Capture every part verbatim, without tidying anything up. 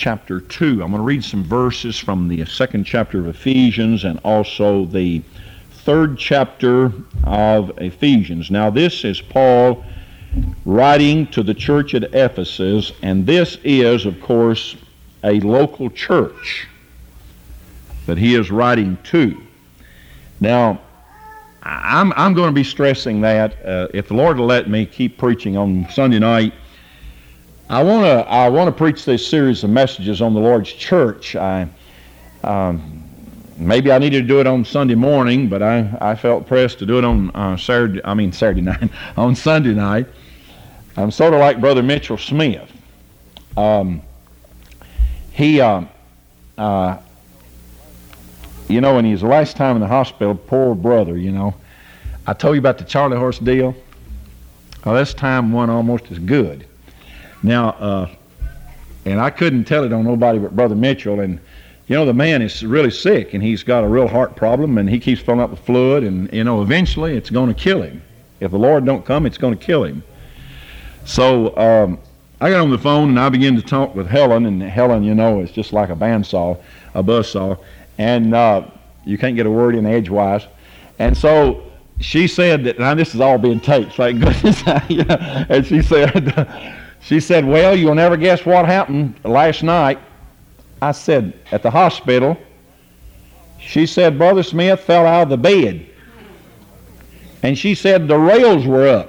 chapter two. I'm going to read some verses from the second chapter of Ephesians and also the third chapter of Ephesians. Now, this is Paul writing to the church at Ephesus, and this is, of course, a local church that he is writing to. Now, I'm, I'm going to be stressing that. Uh, if the Lord will let me keep preaching on Sunday night, I want to I want to preach this series of messages on the Lord's church. I, um, maybe I needed to do it on Sunday morning, but I, I felt pressed to do it on uh, Saturday. I mean Saturday night, on Sunday night. I'm sort of like Brother Mitchell Smith. Um, he, uh, uh, you know, when he was the last time in the hospital, poor brother, you know. I told you about the Charlie horse deal. Well, this time went almost as good. Now, uh, and I couldn't tell it on nobody but Brother Mitchell, and you know, the man is really sick, and he's got a real heart problem, and he keeps filling up with fluid, and you know, eventually it's going to kill him. If the Lord don't come, it's going to kill him. So um, I got on the phone, and I began to talk with Helen, and Helen, you know, is just like a bandsaw, a buzzsaw, and uh, you can't get a word in edgewise. And so she said that, now this is all being taped, thank goodness, and she said, she said, well, you'll never guess what happened last night. I said, at the hospital. She said, Brother Smith fell out of the bed. And she said the rails were up.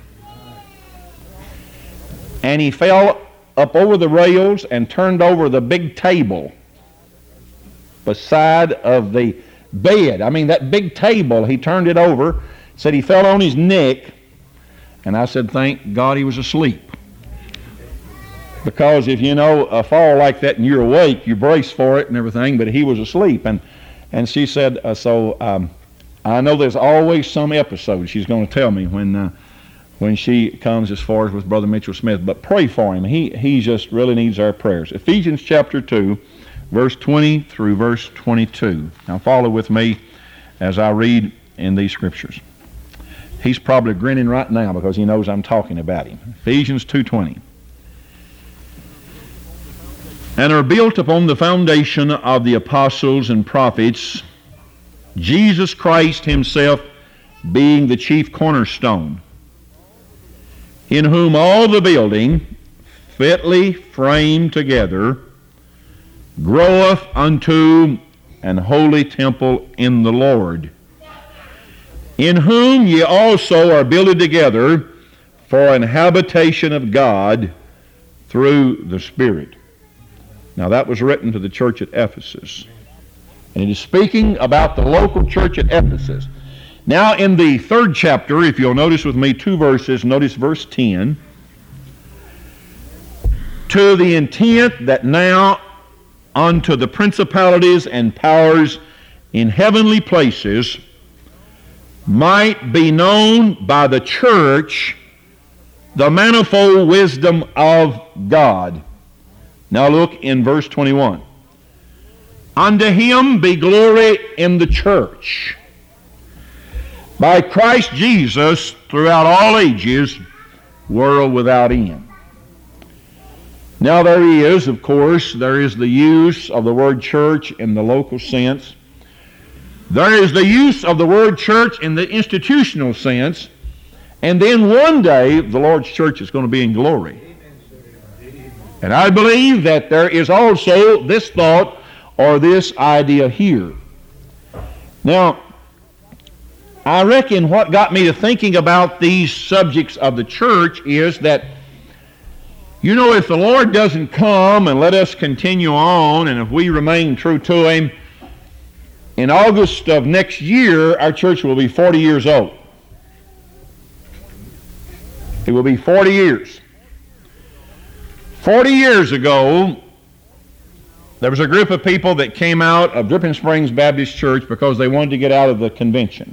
And he fell up over the rails and turned over the big table beside of the bed. I mean, that big table, he turned it over, said he fell on his neck, and I said, thank God he was asleep. Because if you know a fall like that and you're awake, you brace for it and everything, but he was asleep. And and she said, uh, so um, I know there's always some episode she's going to tell me when uh, when she comes as far as with Brother Mitchell Smith. But pray for him. He, he just really needs our prayers. Ephesians chapter two, verse twenty through verse twenty-two. Now follow with me as I read in these scriptures. He's probably grinning right now because he knows I'm talking about him. Ephesians two twenty. And are built upon the foundation of the apostles and prophets, Jesus Christ himself being the chief cornerstone, in whom all the building, fitly framed together, groweth unto an holy temple in the Lord, in whom ye also are builded together for an habitation of God through the Spirit. Now that was written to the church at Ephesus. And it is speaking about the local church at Ephesus. Now in the third chapter, if you'll notice with me two verses, notice verse ten. To the intent that now unto the principalities and powers in heavenly places might be known by the church the manifold wisdom of God. Now look in verse twenty-one. Unto him be glory in the church by Christ Jesus throughout all ages, world without end. Now there is, of course, there is the use of the word church in the local sense. There is the use of the word church in the institutional sense. And then one day the Lord's church is going to be in glory. And I believe that there is also this thought or this idea here. Now, I reckon what got me to thinking about these subjects of the church is that, you know, if the Lord doesn't come and let us continue on, and if we remain true to him, in August of next year, our church will be forty years old. It will be forty years. Forty years ago, there was a group of people that came out of Dripping Springs Baptist Church because they wanted to get out of the convention.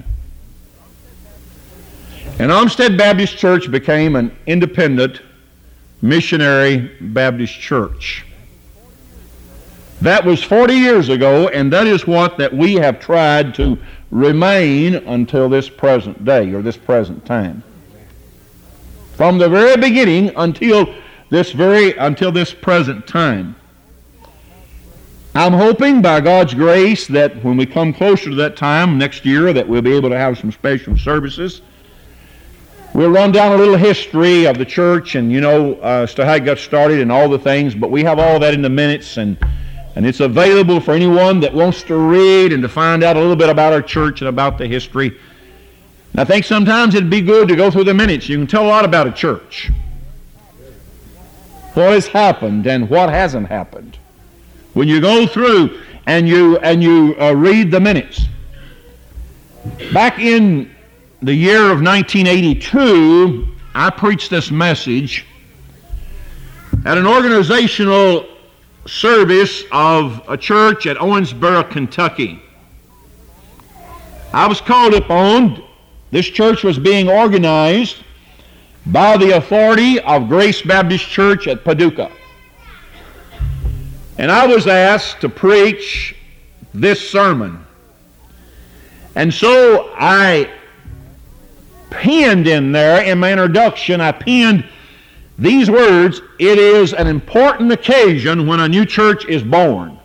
And Olmsted Baptist Church became an independent missionary Baptist church. That was forty years ago, and that is what that we have tried to remain until this present day or this present time. From the very beginning until this very until this present time. I'm hoping by God's grace that when we come closer to that time next year that we'll be able to have some special services. We'll run down a little history of the church and, you know, uh, as to how it got started and all the things, but we have all that in the minutes, and, and it's available for anyone that wants to read and to find out a little bit about our church and about the history. And I think sometimes it'd be good to go through the minutes. You can tell a lot about a church. What has happened and what hasn't happened. When you go through and you, and you uh, read the minutes. Back in the year of nineteen eighty-two, I preached this message at an organizational service of a church at Owensboro, Kentucky. I was called upon. This church was being organized by the authority of Grace Baptist Church at Paducah. And I was asked to preach this sermon. And so I penned in there, in my introduction, I penned these words: it is an important occasion when a new church is born.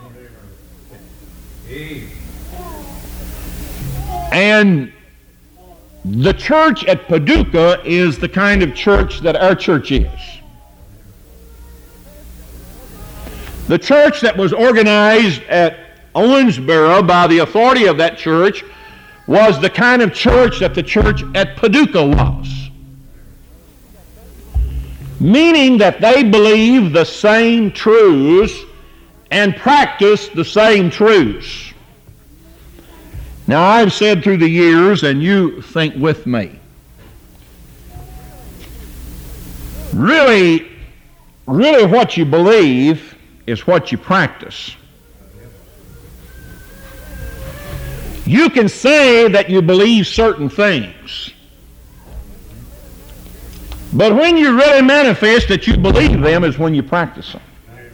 And the church at Paducah is the kind of church that our church is. The church that was organized at Owensboro by the authority of that church was the kind of church that the church at Paducah was. Meaning that they believed the same truths and practiced the same truths. Now, I've said through the years, and you think with me, really, really what you believe is what you practice. You can say that you believe certain things, but when you really manifest that you believe them is when you practice them.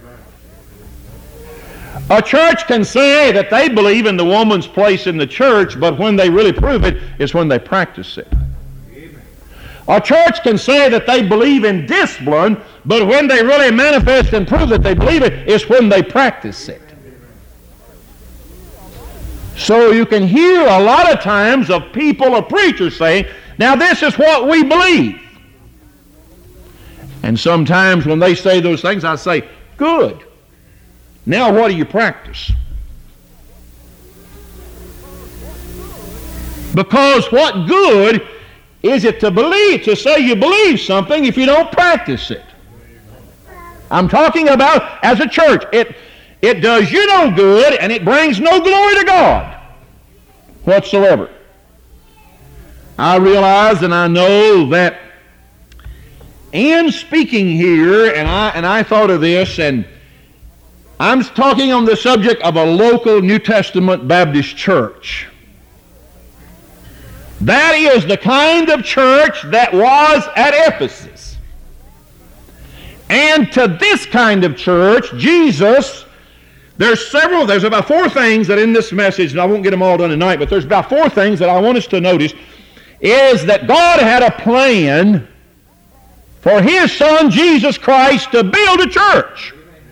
A church can say that they believe in the woman's place in the church, but when they really prove it is when they practice it. A church can say that they believe in discipline, but when they really manifest and prove that they believe it is when they practice it. So you can hear a lot of times of people or preachers saying, now this is what we believe. And sometimes when they say those things, I say, good. Now what do you practice? Because what good is it to believe, to say you believe something if you don't practice it? I'm talking about as a church. It, it does you no good and it brings no glory to God whatsoever. I realize and I know that in speaking here, and I, and I thought of this, and I'm talking on the subject of a local New Testament Baptist church. That is the kind of church that was at Ephesus. And to this kind of church, Jesus, there's several, there's about four things that in this message, and I won't get them all done tonight, but there's about four things that I want us to notice, is that God had a plan for His Son, Jesus Christ, to build a church.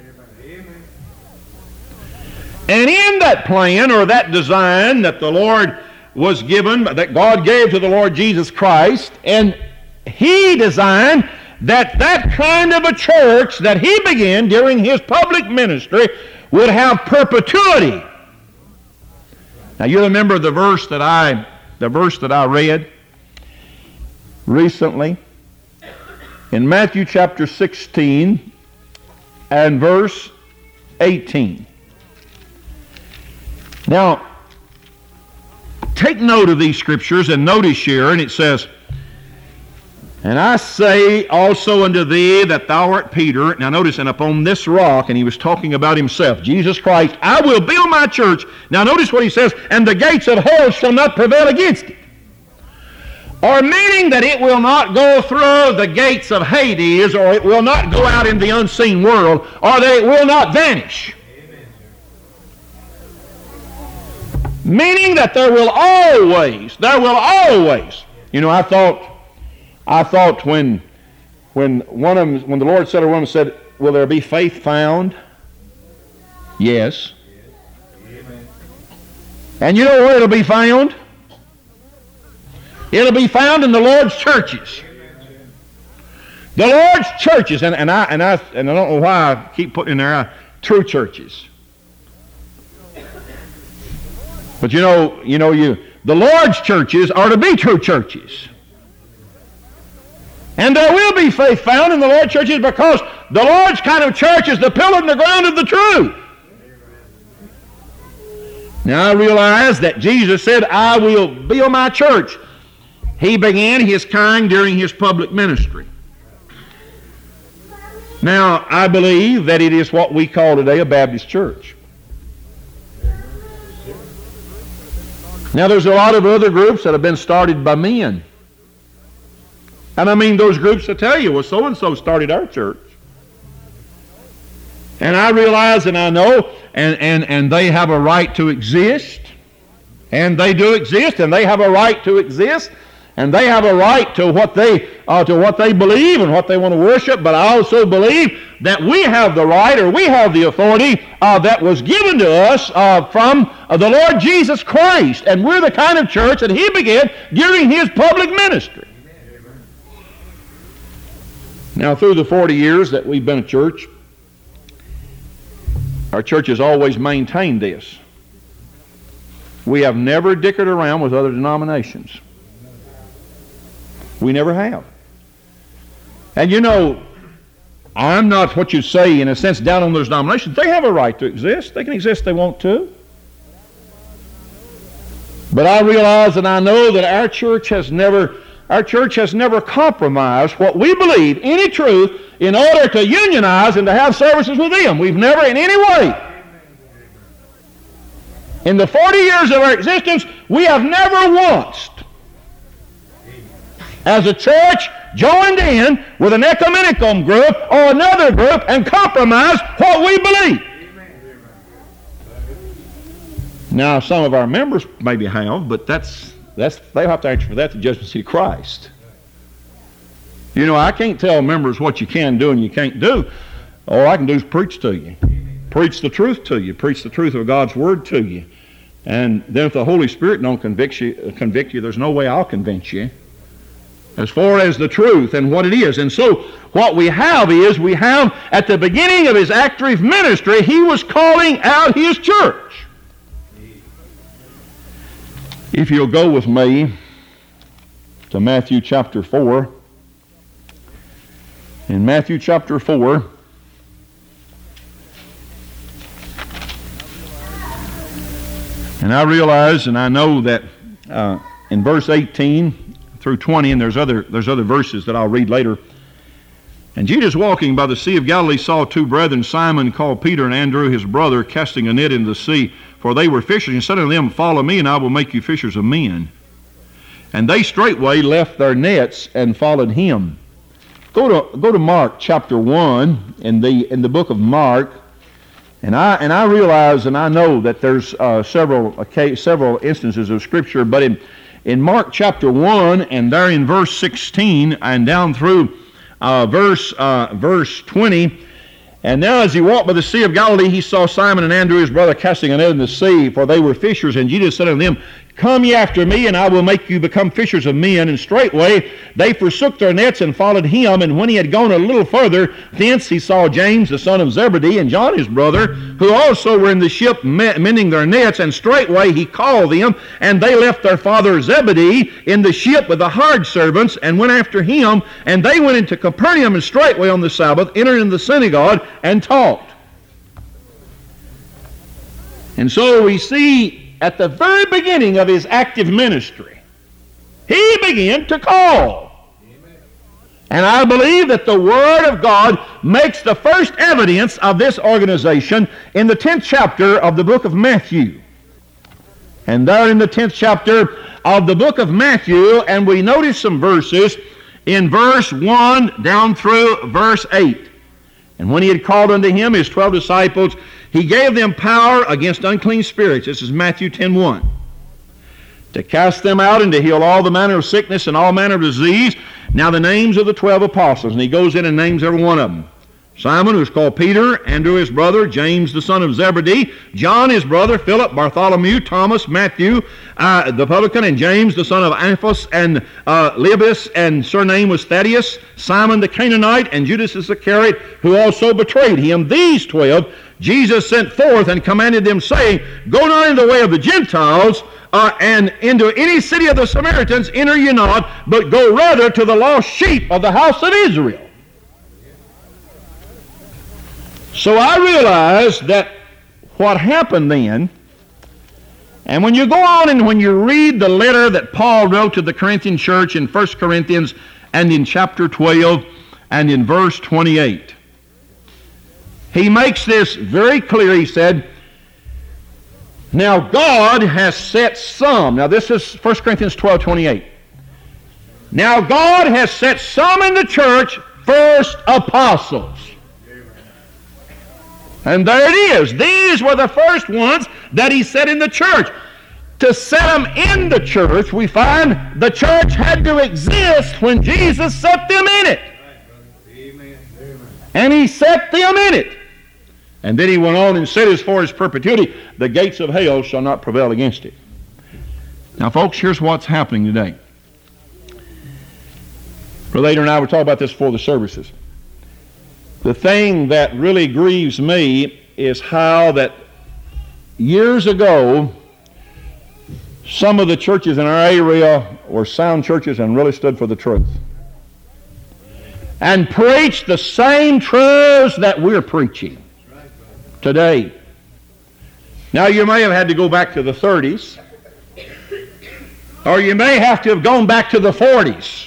And in that plan, or that design that the Lord was given, that God gave to the Lord Jesus Christ, and He designed that that kind of a church that He began during His public ministry would have perpetuity. Now you remember the verse that I, the verse that I read recently in Matthew chapter sixteen and verse eighteen. Now, take note of these scriptures and notice here, and it says, and I say also unto thee that thou art Peter. Now notice, and upon this rock, and he was talking about himself, Jesus Christ, I will build my church. Now notice what he says, and the gates of hell shall not prevail against it. Or meaning that it will not go through the gates of Hades, or it will not go out in the unseen world, or that it will not vanish. Meaning that there will always, there will always, you know, I thought, I thought when, when one of them, when the Lord said to one of them, said, will there be faith found? Yes. And you know where it'll be found? It'll be found in the Lord's churches. The Lord's churches, and, and I and I and I don't know why I keep putting in there uh, true churches. But you know, you know, you the Lord's churches are to be true churches. And there will be faith found in the Lord's churches because the Lord's kind of church is the pillar and the ground of the truth. Now I realize that Jesus said, I will build my church. He began his kind during his public ministry. Now, I believe that it is what we call today a Baptist church. Now, there's a lot of other groups that have been started by men. And I mean those groups that tell you, well, so-and-so started our church. And I realize and I know, and, and, and they have a right to exist. And they do exist, and they have a right to exist. And they have a right to what they uh, to what they believe and what they want to worship. But I also believe that we have the right, or we have the authority uh, that was given to us uh, from uh, the Lord Jesus Christ. And we're the kind of church that he began during his public ministry. Now, through the forty years that we've been a church, our church has always maintained this. We have never dickered around with other denominations. We never have. And you know, I'm not what you say in a sense down on those denominations. They have a right to exist. They can exist if they want to. But I realize and I know that our church has never our church has never compromised what we believe, any truth, in order to unionize and to have services with them. We've never in any way. In the forty years of our existence, we have never once, as a church, joined in with an ecumenical group or another group and compromised what we believe. Now, some of our members maybe have, but that's that's they'll have to answer for that to the judgment seat of Christ. You know, I can't tell members what you can do and you can't do. All I can do is preach to you. Preach the truth to you. Preach the truth of God's Word to you. And then if the Holy Spirit don't convict you, convict you, there's no way I'll convince you as far as the truth and what it is. And so what we have is we have at the beginning of his active ministry, he was calling out his church. If you'll go with me to Matthew chapter four. In Matthew chapter four, and I realize and I know that uh, in verse eighteen through twenty, and there's other there's other verses that I'll read later. And Jesus, walking by the Sea of Galilee, saw two brethren, Simon called Peter and Andrew his brother, casting a net into the sea, for they were fishers, and said unto them, Follow me, and I will make you fishers of men. And they straightway left their nets and followed him. Go to go to Mark chapter one in the in the book of Mark, and I and I realize and I know that there's uh, several okay, several instances of Scripture, but in in Mark chapter one and there in verse sixteen and down through uh, verse uh, verse twenty. And now as he walked by the Sea of Galilee, he saw Simon and Andrew his brother casting a net in the sea, for they were fishers. And Jesus said unto them, Come ye after me, and I will make you become fishers of men. And straightway they forsook their nets and followed him. And when he had gone a little further, thence he saw James the son of Zebedee and John his brother, who also were in the ship mending their nets. And straightway he called them, and they left their father Zebedee in the ship with the hired servants, and went after him. And they went into Capernaum, and straightway on the Sabbath entered into the synagogue and taught. And so we see at the very beginning of his active ministry, he began to call. Amen. And I believe that the Word of God makes the first evidence of this organization in the tenth chapter of the book of Matthew. And there in the tenth chapter of the book of Matthew, and we notice some verses in verse one down through verse eight. And when he had called unto him his twelve disciples, he gave them power against unclean spirits. This is Matthew ten one. To cast them out and to heal all the manner of sickness and all manner of disease. Now the names of the twelve apostles. And he goes in and names every one of them. Simon, who is called Peter, Andrew his brother, James the son of Zebedee, John his brother, Philip, Bartholomew, Thomas, Matthew, uh, the publican, and James the son of Alphaeus, and uh, Lebbaeus, and surname was Thaddeus, Simon the Canaanite, and Judas Iscariot, who also betrayed him. These twelve Jesus sent forth and commanded them, saying, Go not in the way of the Gentiles, uh, and into any city of the Samaritans enter ye not, but go rather to the lost sheep of the house of Israel. So I realized that what happened then, and when you go on and when you read the letter that Paul wrote to the Corinthian church in First Corinthians and in chapter twelve and in verse twenty-eight, he makes this very clear. He said, Now God has set some, now this is First Corinthians twelve twenty-eight. Now God has set some in the church, first apostles. And there it is. These were the first ones that he set in the church. To set them in the church, we find the church had to exist when Jesus set them in it. Amen. And he set them in it. And then he went on and said, as far as perpetuity, the gates of hell shall not prevail against it. Now, folks, here's what's happening today. Later and I will talk about this before the services. The thing that really grieves me is how that years ago, some of the churches in our area were sound churches and really stood for the truth. And preached the same truths that we're preaching today. Now, you may have had to go back to the thirties, or you may have to have gone back to the forties.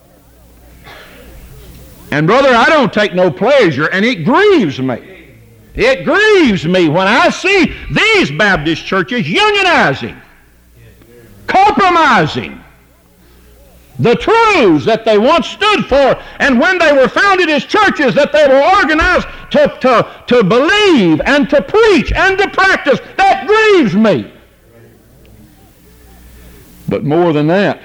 And brother, I don't take no pleasure, and it grieves me. It grieves me when I see these Baptist churches unionizing, compromising the truths that they once stood for, and when they were founded as churches, that they were organized to, to, to believe and to preach and to practice. That grieves me. But more than that,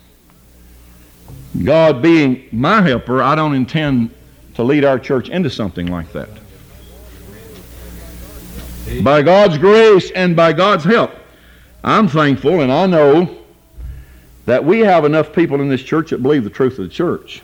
God being my helper, I don't intend to lead our church into something like that. By God's grace and by God's help, I'm thankful, and I know that we have enough people in this church that believe the truth of the church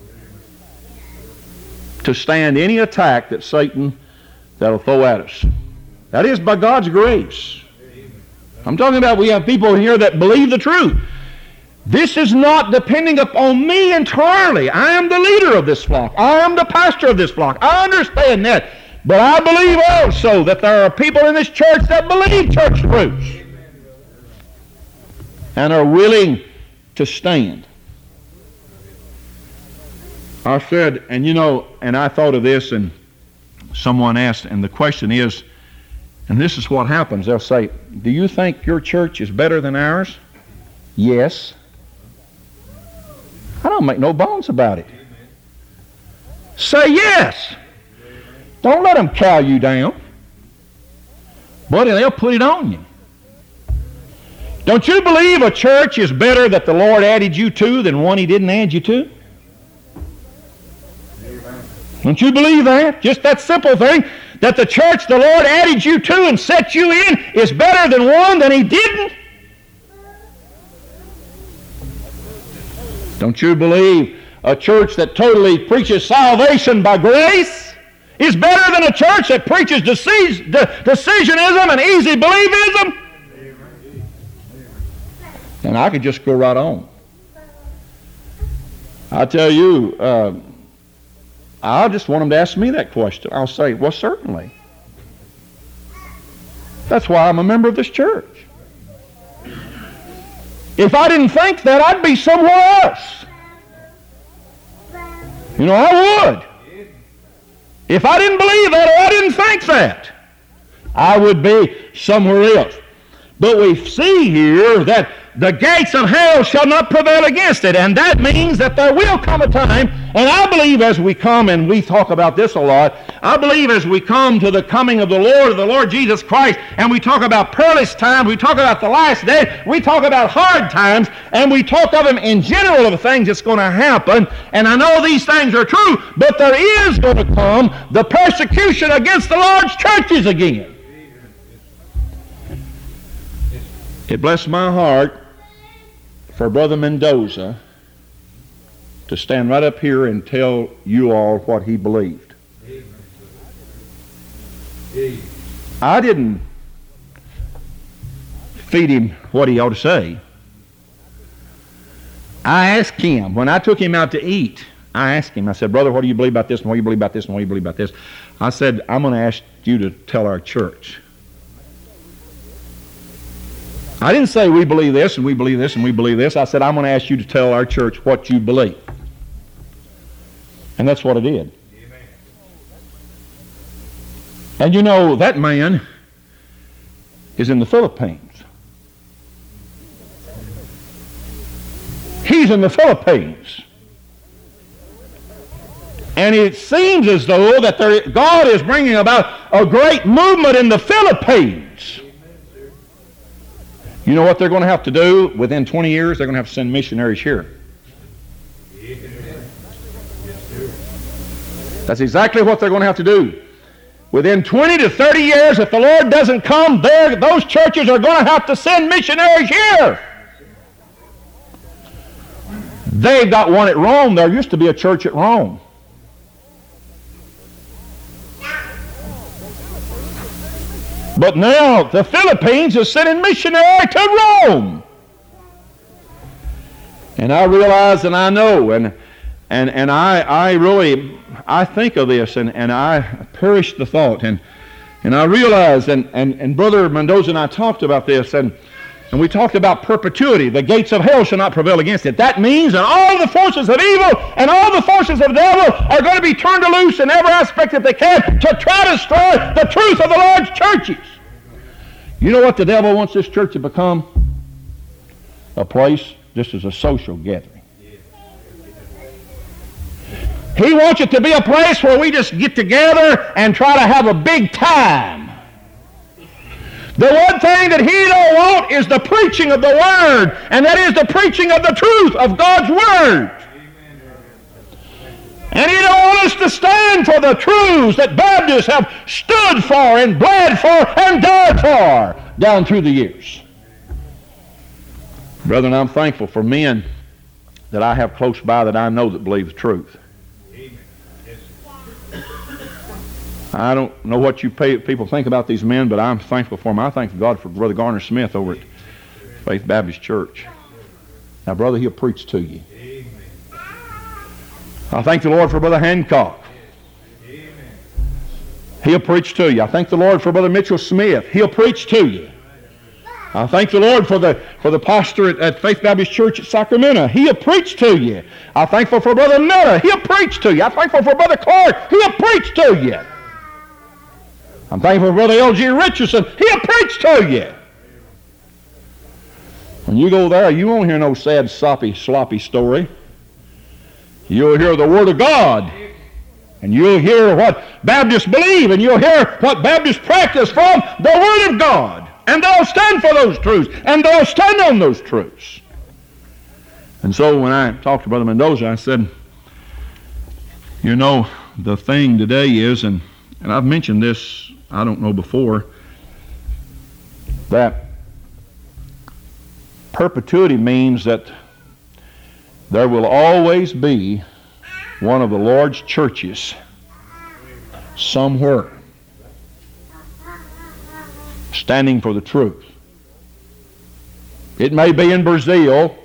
to stand any attack that Satan that'll throw at us. That is by God's grace. I'm talking about we have people here that believe the truth. This is not depending upon me entirely. I am the leader of this flock. I am the pastor of this flock. I understand that. But I believe also that there are people in this church that believe church truths and are willing to stand. I said, and you know, and I thought of this, and someone asked, and the question is, and this is what happens, they'll say, do you think your church is better than ours? Yes. I don't make no bones about it. Say yes. Don't let them cow you down. Buddy, they'll put it on you. Don't you believe a church is better that the Lord added you to than one He didn't add you to? Don't you believe that? Just that simple thing, that the church the Lord added you to and set you in is better than one that He didn't? Don't you believe a church that totally preaches salvation by grace is better than a church that preaches deci- de- decisionism and easy believism? And I could just go right on. I tell you, uh, I just want them to ask me that question. I'll say, well, certainly. That's why I'm a member of this church. If I didn't think that, I'd be somewhere else. You know, I would. If I didn't believe that or I didn't think that, I would be somewhere else. But we see here that the gates of hell shall not prevail against it. And that means that there will come a time, and I believe as we come, and we talk about this a lot, I believe as we come to the coming of the Lord, of the Lord Jesus Christ, and we talk about perilous times, we talk about the last day, we talk about hard times, and we talk of them in general of things that's going to happen. And I know these things are true, but there is going to come the persecution against the Lord's churches again. It blessed my heart for Brother Mendoza to stand right up here and tell you all what he believed. I didn't feed him what he ought to say. I asked him, when I took him out to eat, I asked him, I said, brother, what do you believe about this, and what do you believe about this, and what do you believe about this? I said, I'm going to ask you to tell our church. I didn't say we believe this and we believe this and we believe this. I said, I'm going to ask you to tell our church what you believe. And that's what I did. Amen. And you know, that man is in the Philippines. He's in the Philippines. And it seems as though that there, God is bringing about a great movement in the Philippines. You know what they're going to have to do? Within twenty years, they're going to have to send missionaries here. That's exactly what they're going to have to do. Within twenty to thirty years, if the Lord doesn't come, there, those churches are going to have to send missionaries here. They've got one at Rome. There used to be a church at Rome. But now the Philippines is sending missionary to Rome. And I realize and I know, and and and I I really I think of this, and, and I perish the thought, and and I realize, and, and, and Brother Mendoza and I talked about this, and and we talked about perpetuity. The gates of hell shall not prevail against it. That means that all the forces of evil and all the forces of the devil are going to be turned loose in every aspect that they can to try to destroy the truth of the Lord's churches. You know what the devil wants this church to become? A place just as a social gathering. He wants it to be a place where we just get together and try to have a big time. The one thing that he don't want is the preaching of the Word, and that is the preaching of the truth of God's Word. And he don't want us to stand for the truths that Baptists have stood for and bled for and died for down through the years. Brethren, I'm thankful for men that I have close by that I know that believe the truth. I don't know what you pay, people think about these men, but I'm thankful for them. I thank God for Brother Garner Smith over at Faith Baptist Church. Now, brother, he'll preach to you. I thank the Lord for Brother Hancock. He'll preach to you. I thank the Lord for Brother Mitchell Smith. He'll preach to you. I thank the Lord for the for the pastor at, at Faith Baptist Church at Sacramento. He'll preach to you. I'm thankful for Brother Miller. He'll preach to you. I'm thankful for Brother Clark. He'll preach to you. I'm thankful for Brother L G Richardson. He'll preach to you. When you go there, you won't hear no sad, soppy, sloppy story. You'll hear the Word of God. And you'll hear what Baptists believe. And you'll hear what Baptists practice from the Word of God. And they'll stand for those truths. And they'll stand on those truths. And so when I talked to Brother Mendoza, I said, you know, the thing today is, and, and I've mentioned this, I don't know before, that perpetuity means that there will always be one of the Lord's churches somewhere standing for the truth. It may be in Brazil.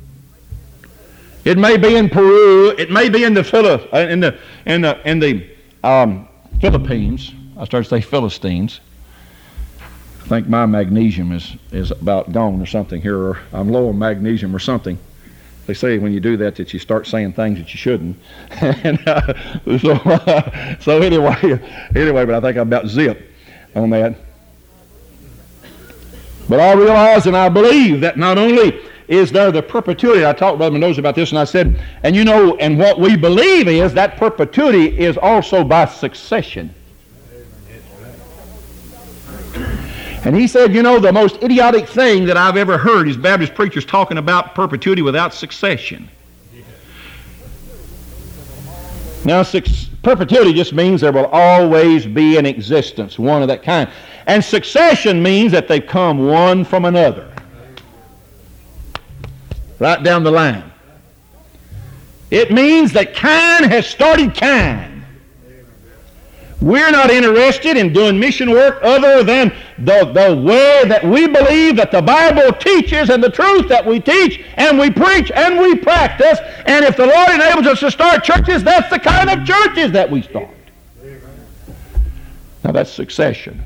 It may be in Peru. It may be in the Philip, in the in the in the um, Philippines. I started to say Philistines. I think my magnesium is is about gone or something here, or I'm low on magnesium or something. They say when you do that that you start saying things that you shouldn't. and uh, so, uh, so anyway, anyway, but I think I'm about zip on that. But I realize and I believe that not only is there the perpetuity, I talked to Brother Mendoza about this and I said, and you know, and what we believe is that perpetuity is also by succession. And he said, you know, the most idiotic thing that I've ever heard is Baptist preachers talking about perpetuity without succession. Now, six, perpetuity just means there will always be an existence, one of that kind. And succession means that they come one from another. Right down the line. It means that kind has started kind. We're not interested in doing mission work other than the, the way that we believe that the Bible teaches and the truth that we teach and we preach and we practice. And if the Lord enables us to start churches, that's the kind of churches that we start. Now that's succession.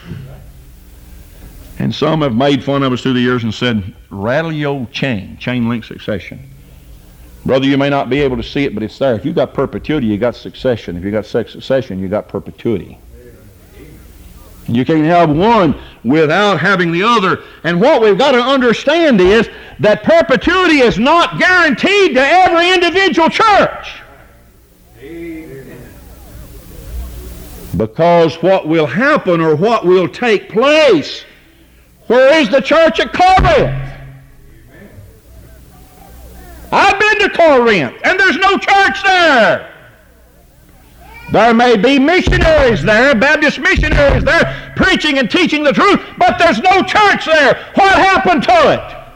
And some have made fun of us through the years and said, rattle your old chain, chain link succession. Brother, you may not be able to see it, but it's there. If you've got perpetuity, you've got succession. If you've got succession, you've got perpetuity. You can't have one without having the other. And what we've got to understand is that perpetuity is not guaranteed to every individual church. Because what will happen or what will take place, where is the church at Corinth? I've been to Corinth, and there's no church there. There may be missionaries there, Baptist missionaries there, preaching and teaching the truth, but there's no church there. What happened to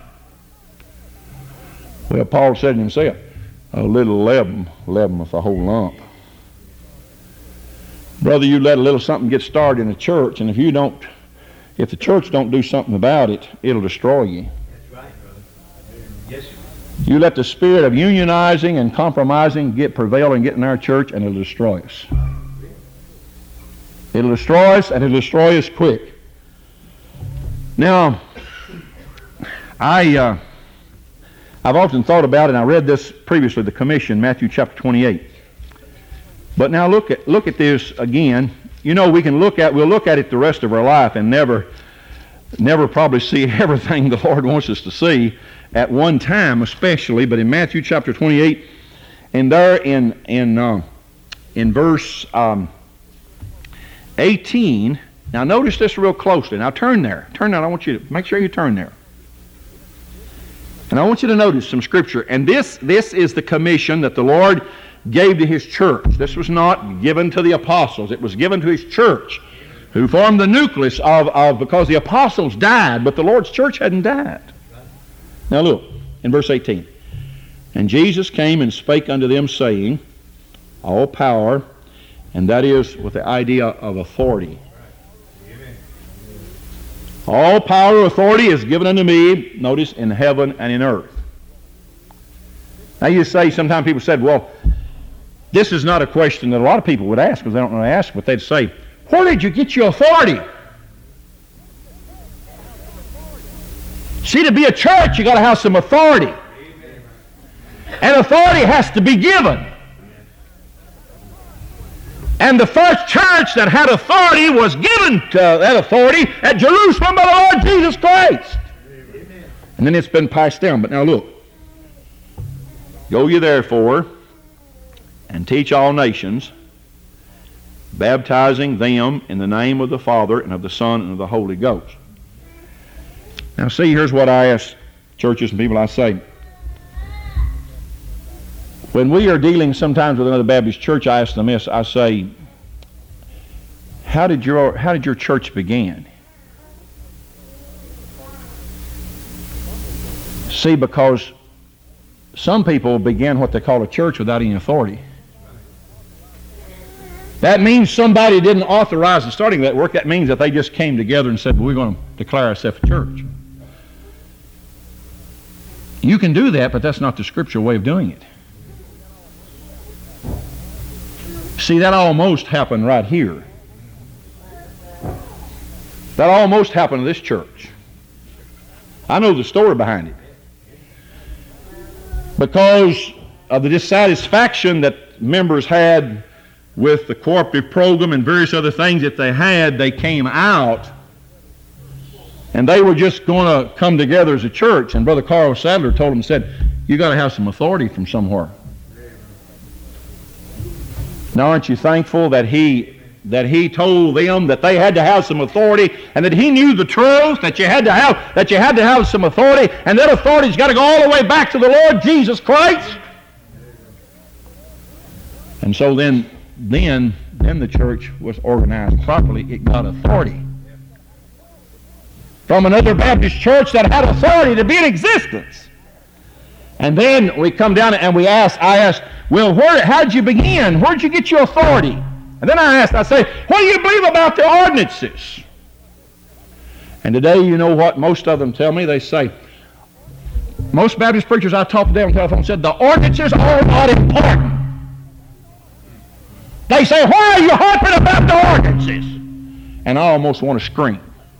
it? Well, Paul said himself, a little leaven leaveneth the whole lump. Brother, you let a little something get started in a church, and if you don't, if the church don't do something about it, it'll destroy you. That's right, brother. Yes, sir. You let the spirit of unionizing and compromising get prevail and get in our church, and it'll destroy us. It'll destroy us, and it'll destroy us quick. Now, I, uh, I've often thought about it, and I read this previously, the commission, Matthew chapter twenty-eight. But now look at look at this again. You know, we can look at we'll look at it the rest of our life and never, never probably see everything the Lord wants us to see at one time, especially. But in Matthew chapter twenty-eight, and there in in uh, in verse um, eighteen. Now notice this real closely. Now turn there. Turn there. I want you to make sure you turn there. And I want you to notice some scripture. And this this is the commission that the Lord gave to His church. This was not given to the apostles. It was given to His church, who formed the nucleus of, of because the apostles died, but the Lord's church hadn't died. Now look, in verse eighteen. And Jesus came and spake unto them, saying, all power, and that is with the idea of authority. All power and authority is given unto me, notice, in heaven and in earth. Now you say, sometimes people said, well, this is not a question that a lot of people would ask because they don't know how to ask, but they'd say, where did you get your authority? See, to be a church, you got to have some authority. And authority has to be given. And the first church that had authority was given to that authority at Jerusalem by the Lord Jesus Christ. And then it's been passed down. But now look. Go ye therefore and teach all nations, baptizing them in the name of the Father and of the Son and of the Holy Ghost. Now see, here's what I ask churches and people. I say, when we are dealing sometimes with another Baptist church, I ask them this. I say, how did your, how did your church begin? See, because some people begin what they call a church without any authority. That means somebody didn't authorize the starting of that work. That means that they just came together and said, well, we're going to declare ourselves a church. You can do that, but that's not the scriptural way of doing it. See, that almost happened right here. That almost happened to this church. I know the story behind it. Because of the dissatisfaction that members had with the cooperative program and various other things that they had, they came out And they were just going to come together as a church. And Brother Carl Sadler told them, said, you got to have some authority from somewhere. Now, aren't you thankful that he that he told them that they had to have some authority, and that he knew the truth, that you had to have that you had to have some authority, and that authority's got to go all the way back to the Lord Jesus Christ? And so then, then, then the church was organized properly. It got authority from another Baptist church that had authority to be in existence. And then we come down and we ask, I asked, well, where, how did you begin? Where did you get your authority? And then I asked, I say, what do you believe about the ordinances? And today, you know what most of them tell me? They say, most Baptist preachers I talked to them on the telephone said, the ordinances are not important. They say, why are you harping about the ordinances? And I almost want to scream.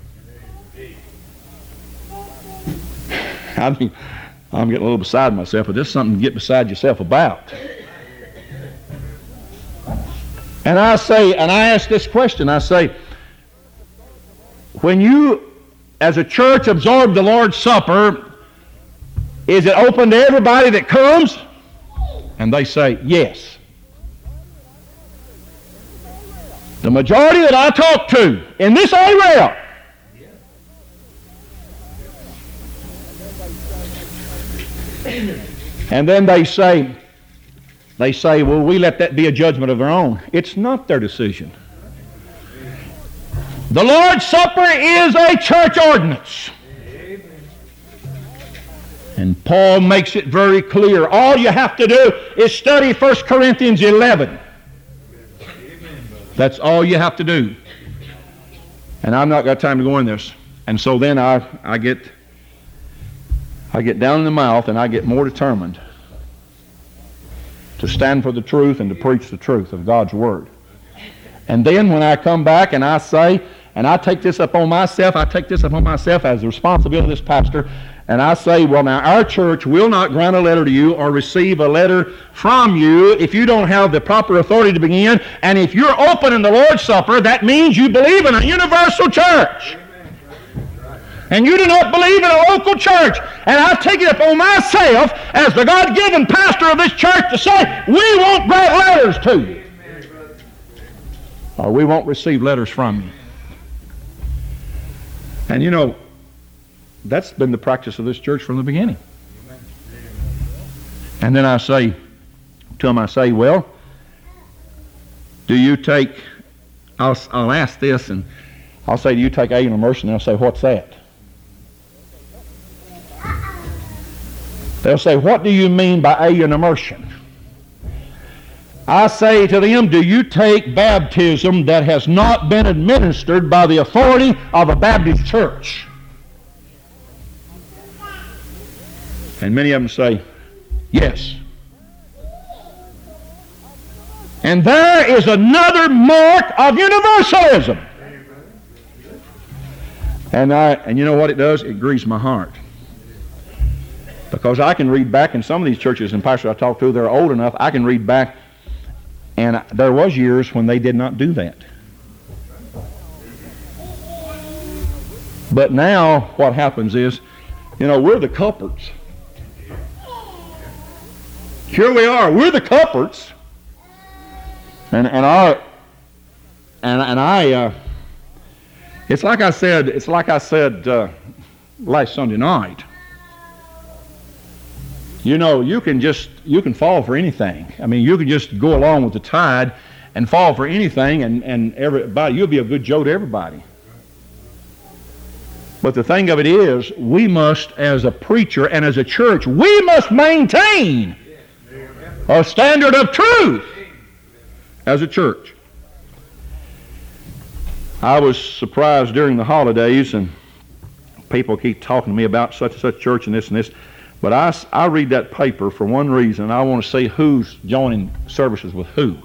I mean, I'm getting a little beside myself, but this is something to get beside yourself about. And I say, and I ask this question, I say, when you, as a church, absorb the Lord's Supper, is it open to everybody that comes? And they say, yes. The majority that I talk to in this area, and then they say, they say, well, we let that be a judgment of their own. It's not their decision. The Lord's Supper is a church ordinance. And Paul makes it very clear. All you have to do is study First Corinthians eleven. That's all you have to do. And I've not got time to go in this. And so then I, I get I get down in the mouth and I get more determined to stand for the truth and to preach the truth of God's Word. And then when I come back and I say, and I take this upon myself, I take this upon myself as the responsibility of this pastor, and I say, well, now our church will not grant a letter to you or receive a letter from you if you don't have the proper authority to begin. And if you're open in the Lord's Supper, that means you believe in a universal church. And you do not believe in a local church. And I take it upon myself as the God-given pastor of this church to say, we won't grant letters to you. Or we won't receive letters from you. And you know, that's been the practice of this church from the beginning. And then I say to them, I say, well, do you take, I'll, I'll ask this, and I'll say, do you take aid and immersion? And they'll say, what's that? They'll say, what do you mean by aid and immersion? I say to them, do you take baptism that has not been administered by the authority of a Baptist church? And many of them say, yes. And there is another mark of universalism. And I, and you know what it does? It grieves my heart. Because I can read back in some of these churches and pastors I talk to, they're old enough, I can read back, and there was years when they did not do that. But now what happens is, you know, we're the culprits. Here we are, we're the culprits. And and our and and I uh, it's like I said, it's like I said uh, last Sunday night. You know, you can just, you can fall for anything. I mean, you can just go along with the tide and fall for anything, and, and everybody, you'll be a good Joe to everybody. But the thing of it is, we must, as a preacher and as a church, we must maintain a standard of truth as a church. I was surprised during the holidays, and people keep talking to me about such and such church and this and this. But I, I read that paper for one reason. I want to see who's joining services with who.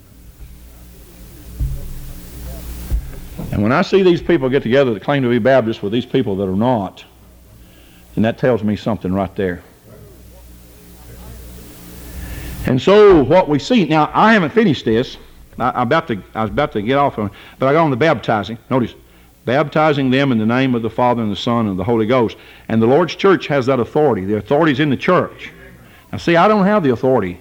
And when I see these people get together that claim to be Baptists with these people that are not, then that tells me something right there. And so what we see, now I haven't finished this. I, I'm about to, I was about to get off on, but I got on the baptizing. Notice, baptizing them in the name of the Father and the Son and the Holy Ghost. And the Lord's church has that authority. The authority is in the church. Now see, I don't have the authority.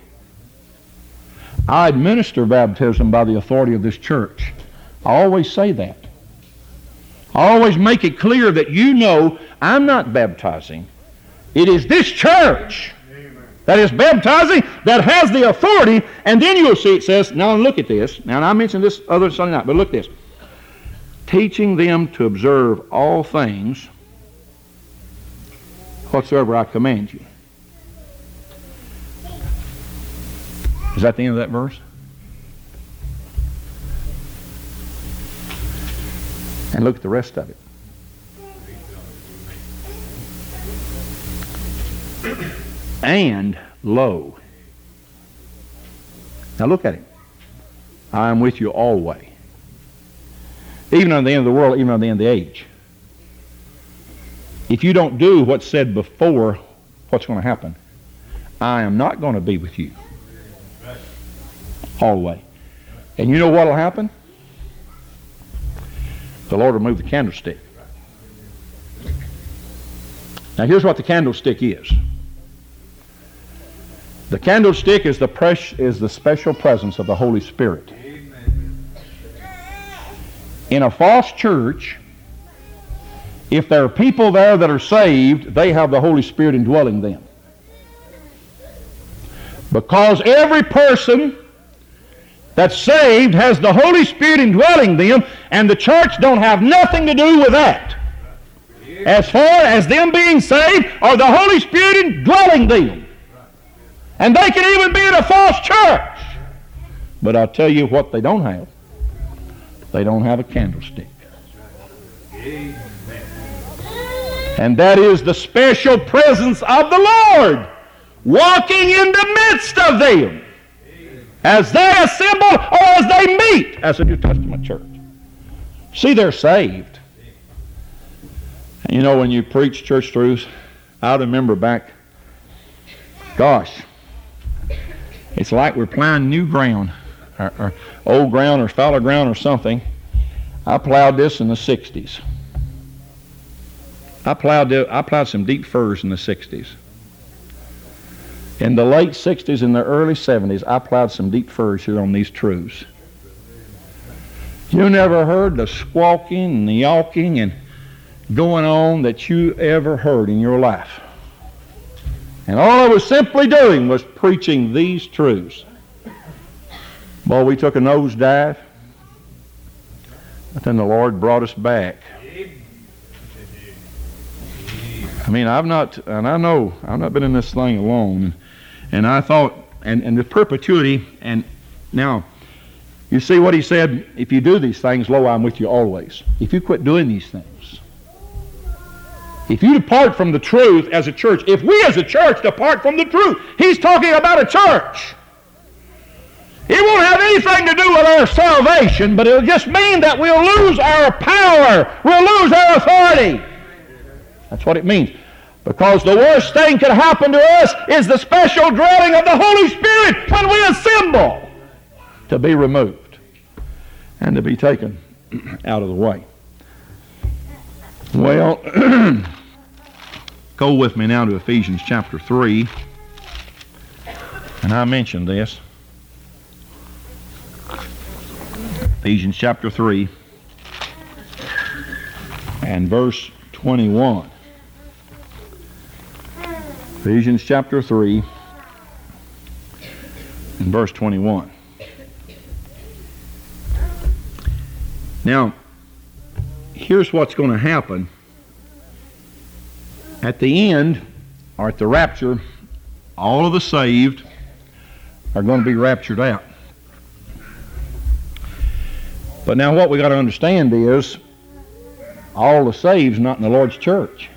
I administer baptism by the authority of this church. I always say that. I always make it clear that you know I'm not baptizing. It is this church that is baptizing, that has the authority. And then you'll see it says, now look at this. Now I mentioned this other Sunday night, but look at this. Teaching them to observe all things whatsoever I command you. Is that the end of that verse? And look at the rest of it. And lo. Now look at it. I am with you always. Even on the end of the world, even on the end of the age. If you don't do what's said before, what's going to happen? I am not going to be with you. Always. And you know what will happen? The Lord will move the candlestick. Now here's what the candlestick is. The candlestick is the pres- is the special presence of the Holy Spirit. In a false church, if there are people there that are saved, they have the Holy Spirit indwelling them. Because every person that's saved has the Holy Spirit indwelling them, and the church don't have nothing to do with that. As far as them being saved or the Holy Spirit indwelling them. And they can even be in a false church. But I'll tell you what they don't have. They don't have a candlestick. And that is the special presence of the Lord walking in the midst of them as they assemble or as they meet as a New Testament church. See, they're saved. And you know, when you preach church truths, I remember back, gosh, it's like we're plowing new ground, or, or old ground, or fallow ground, or something. I plowed this in the sixties. I plowed I plowed some deep furrows in the sixties. In the late sixties and the early seventies, I plowed some deep furrows here on these truths. You never heard the squawking and the yawking and going on that you ever heard in your life. And all I was simply doing was preaching these truths. Boy, we took a nosedive, but then the Lord brought us back. I mean, I've not, and I know, I've not been in this thing alone, and I thought, and, and the perpetuity, and now, you see what he said, if you do these things, lo, I'm with you always. If you quit doing these things, if you depart from the truth as a church, if we as a church depart from the truth, he's talking about a church. It won't have anything to do with our salvation, but it'll just mean that we'll lose our power. We'll lose our authority. That's what it means. Because the worst thing could happen to us is the special dwelling of the Holy Spirit when we assemble to be removed and to be taken out of the way. Well, go with me now to Ephesians chapter three. And I mentioned this. Ephesians chapter three and verse twenty-one. Ephesians chapter three and verse twenty-one. Now, here's what's going to happen. At the end, or at the rapture, all of the saved are going to be raptured out. But now what we got to understand is all the saved not in the Lord's church.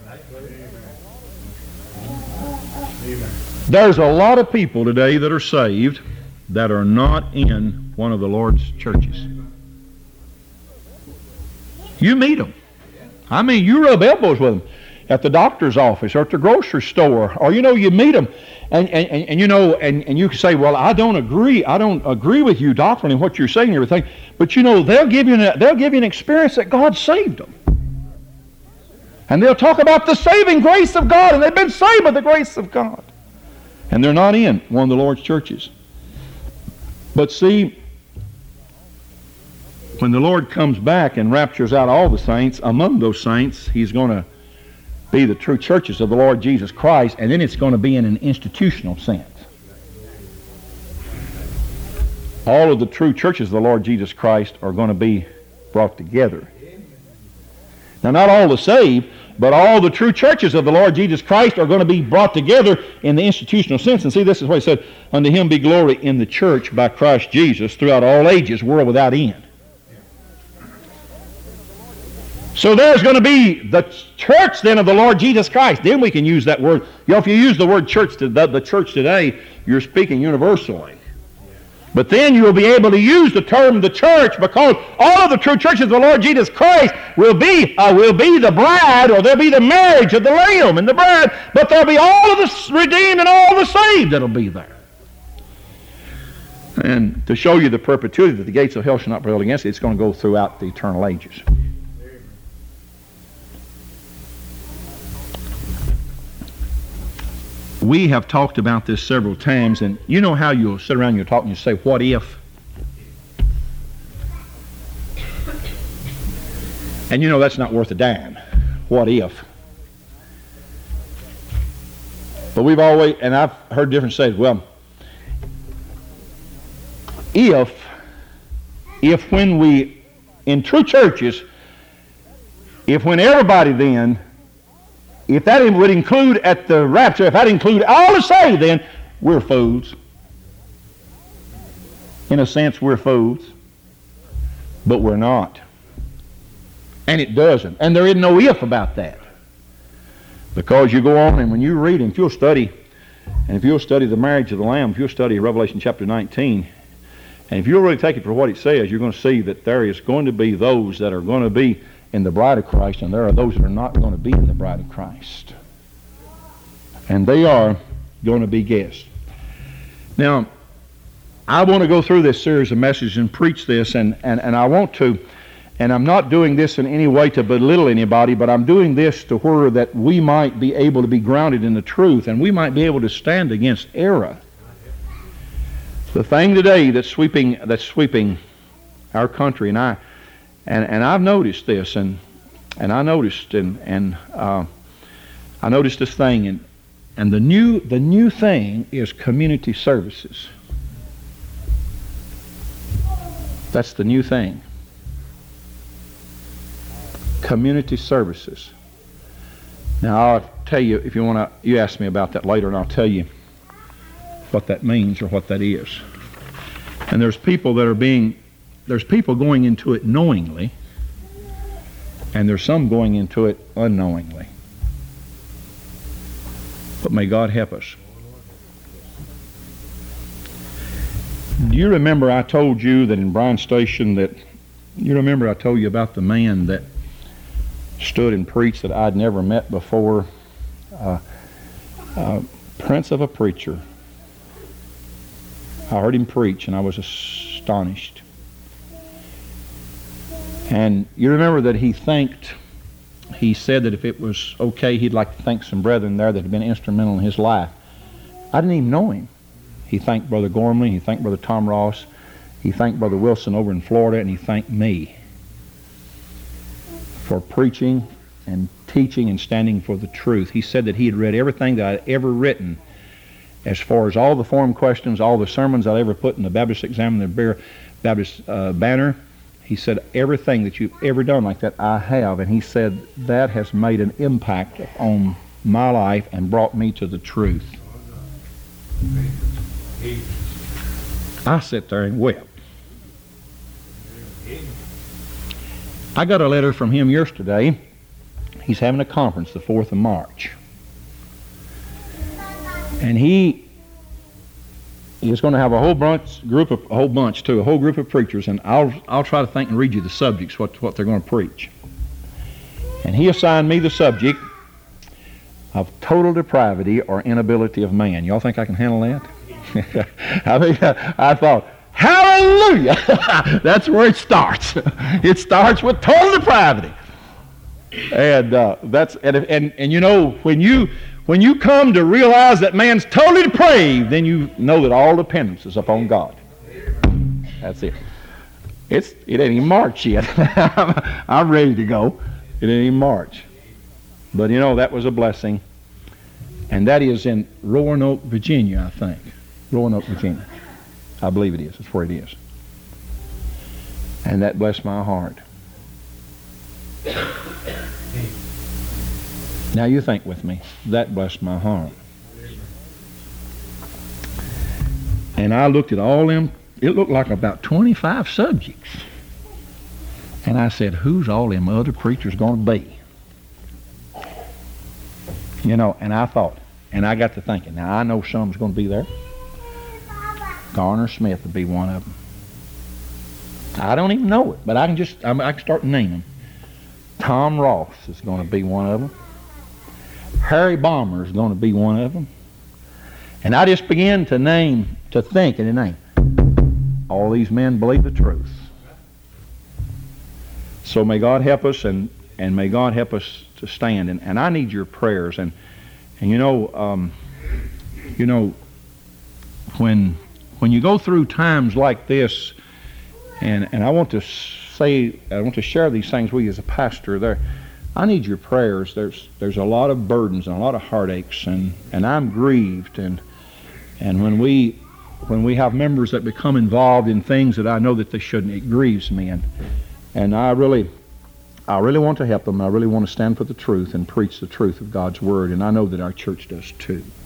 There's a lot of people today that are saved that are not in one of the Lord's churches. You meet them. I mean, you rub elbows with them. at the doctor's office or at the grocery store, or you know, you meet them, and and, and, and you know, and, and you can say, well, I don't agree, I don't agree with you doctrinally what you're saying and everything, but you know, they'll give you an, they'll give you an experience that God saved them, and they'll talk about the saving grace of God, and they've been saved by the grace of God, and they're not in one of the Lord's churches. But see, when the Lord comes back and raptures out all the saints, among those saints, He's going to be the true churches of the Lord Jesus Christ, and then it's going to be in an institutional sense. All of the true churches of the Lord Jesus Christ are going to be brought together. Now, not all the saved, but all the true churches of the Lord Jesus Christ are going to be brought together in the institutional sense. And see, this is what He said, unto Him be glory in the church by Christ Jesus throughout all ages, world without end. So there's going to be the church then of the Lord Jesus Christ. Then we can use that word. You know, if you use the word church, to the, the church today, you're speaking universally. But then you will be able to use the term the church, because all of the true churches of the Lord Jesus Christ will be uh, will be the bride, or there'll be the marriage of the Lamb and the bride, but there'll be all of the redeemed and all the saved that'll be there. And to show you the perpetuity that the gates of hell shall not prevail against it, it's going to go throughout the eternal ages. We have talked about this several times, and you know how you'll sit around and you'll talk and you say, what if? And you know that's not worth a dime. What if? But we've always, and I've heard different say, well, if, if when we, in true churches, if when everybody then, if that would include at the rapture, if that include all the saved, then we're fools. In a sense, we're fools. But we're not. And it doesn't. And there is no if about that. Because you go on and when you read, and if you'll study, and if you'll study the marriage of the Lamb, if you'll study Revelation chapter nineteen, and if you'll really take it for what it says, you're going to see that there is going to be those that are going to be in the bride of Christ, and there are those that are not going to be in the bride of Christ. And they are going to be guests. Now, I want to go through this series of messages and preach this, and, and, and I want to, and I'm not doing this in any way to belittle anybody, but I'm doing this to where that we might be able to be grounded in the truth, and we might be able to stand against error. The thing today that's sweeping, that's sweeping our country, and I And and I've noticed this, and and I noticed and and uh, I noticed this thing, and and the new the new thing is community services. That's the new thing. Community services. Now I'll tell you, if you want to, you ask me about that later, and I'll tell you what that means or what that is. And there's people that are being. There's people going into it knowingly, and there's some going into it unknowingly. But may God help us. Do you remember I told you that in Bryan Station that, you remember I told you about the man that stood and preached that I'd never met before? Uh, uh, prince of a preacher. I heard him preach and I was astonished. And you remember that he thanked, he said that if it was okay, he'd like to thank some brethren there that had been instrumental in his life. I didn't even know him. He thanked Brother Gormley, he thanked Brother Tom Ross, he thanked Brother Wilson over in Florida, and he thanked me for preaching and teaching and standing for the truth. He said that he had read everything that I'd ever written as far as all the forum questions, all the sermons I'd ever put in the Baptist Examiner, the Baptist uh, Banner. He said, everything that you've ever done like that, I have. And he said, that has made an impact on my life and brought me to the truth. I sat there and wept. I got a letter from him yesterday. He's having a conference the fourth of March. And he He's going to have a whole bunch, group of a whole bunch too, a whole group of preachers, and I'll I'll try to think and read you the subjects, what what they're going to preach. And he assigned me the subject, of total depravity or inability of man. Y'all think I can handle that? I mean, I thought, hallelujah! That's where it starts. It starts with total depravity. And uh, that's and, and and you know, when you when you come to realize that man's totally depraved, then you know that all dependence is upon God. That's it. It's it ain't even March yet. I'm ready to go. It ain't even March. But you know, that was a blessing. And that is in Roanoke, Virginia, I think. Roanoke, Virginia. I believe it is. That's where it is. And that blessed my heart. Now you think with me. That blessed my heart. And I looked at all them. It looked like about twenty-five subjects. And I said, who's all them other preachers going to be? You know, and I thought, and I got to thinking, now I know some's going to be there. Garner Smith would be one of them. I don't even know it, but I can just, I can start naming. Tom Ross is going to be one of them. Harry Balmer is going to be one of them. And I just began to name, to think and to name. All these men believe the truth. So may God help us, and, and may God help us to stand. And, and I need your prayers. And and you know, um, you know, when when you go through times like this, and and I want to say, I want to share these things with you as a pastor. There, I need your prayers. There's there's a lot of burdens and a lot of heartaches, and, and I'm grieved. And and when we when we have members that become involved in things that I know that they shouldn't, it grieves me. And and I really. I really want to help them. I really want to stand for the truth and preach the truth of God's Word, and I know that our church does too.